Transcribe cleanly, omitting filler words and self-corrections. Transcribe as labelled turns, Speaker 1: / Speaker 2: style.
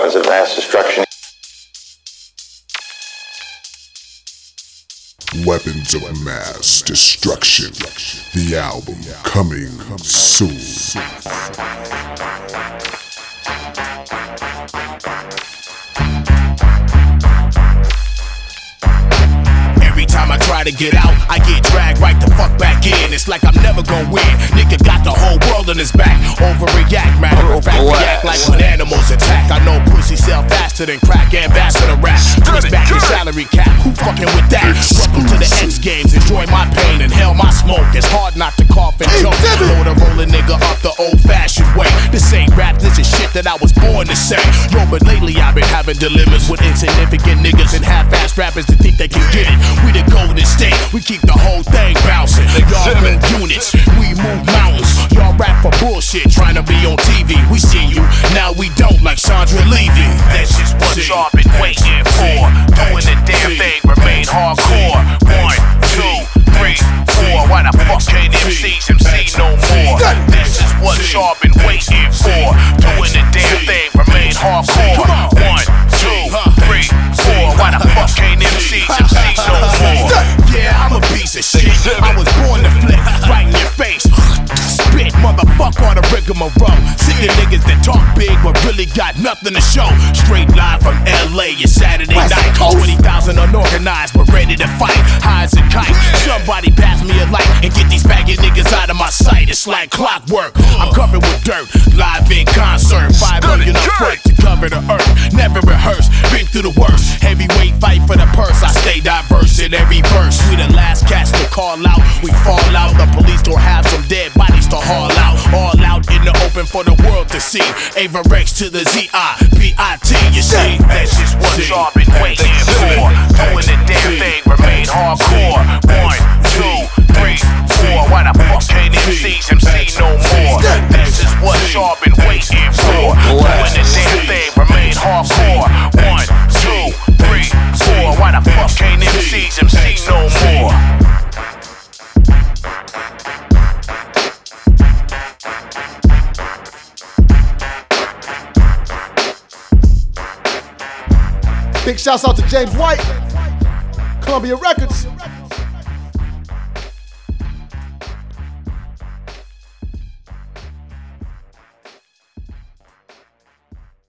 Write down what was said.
Speaker 1: weapons of mass destruction.
Speaker 2: Weapons of Mass Destruction. The album coming soon.
Speaker 3: Every time I try to get out, I get dragged right the fuck back in. It's like I'm never gonna win. Nigga got the whole world on his back. Overreact, matter of fact, react like when animals attack. I know pussy sell faster than crack, ambassador rap. Twist back your salary cap, who fucking with that? Welcome to the X Games, enjoy my pain, inhale my smoke. It's hard not to cough and choke. Load a roll a nigga up the old-fashioned way. This ain't rap, this is shit that I was born to say. Yo, but lately I've been having dilemmas with insignificant niggas and half-ass rappers that think they can get it. We the golden state, we keep the whole thing bouncing. Y'all move units, we move mountains. Y'all rap for bullshit, trying to be on TV. We see you, now we don't, like Sandra Levy.
Speaker 4: That's just what y'all been waiting for. Doing the damn thing, remain hardcore. 1, 2, 3, 4. Why the fuck can't MCs MC no more? This is what y'all been waiting for. Doing the damn thing, remain hardcore. 1, 2, 3, 4. Why the fuck can't MCs MC no more?
Speaker 3: Yeah, I'm a piece of shit. I was born to flick right in your face. Spit, motherfucker, on the rigmarole. Sick of niggas that talk big but really got nothing to show. Straight live from LA, it's Saturday night. 20,000 unorganized but ready to fight. High as a kite. Somebody pass me a light and get these baggy niggas out of my sight. It's like clockwork. I'm covered with dirt, live in concert. 5 million up front to cover the earth. Never rehearse, been through the worst. Heavyweight fight for the purse. I stay diverse in every verse. We the last cats to call out. We fall out. The police don't have some dead bodies to haul out. All out in the open for the world to see. Ava Rex to the Z-I-B-I-T. You see,
Speaker 4: that's just what y'all been waiting for. Doing the damn thing, remain hardcore. 1, 2, 3, 4. Why the fuck can't MCs MC no more? That's just what y'all been waiting for. Doing the damn thing, remain hardcore. 1, 2, 3, 4. Why the fuck can't MCs MC no more?
Speaker 5: Big shouts out to James White, Columbia Records.